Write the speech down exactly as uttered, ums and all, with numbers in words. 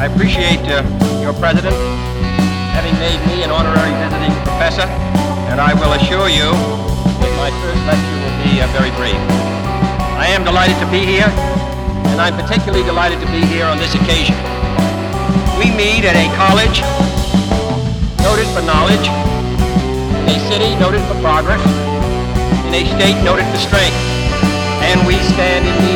I appreciate uh, your president having made me an honorary visiting professor, and I will assure you that my first lecture will be uh, very brief. I am delighted to be here, and I'm particularly delighted to be here on this occasion. We meet at a college noted for knowledge, in a city noted for progress, in a state noted for strength, and we stand in need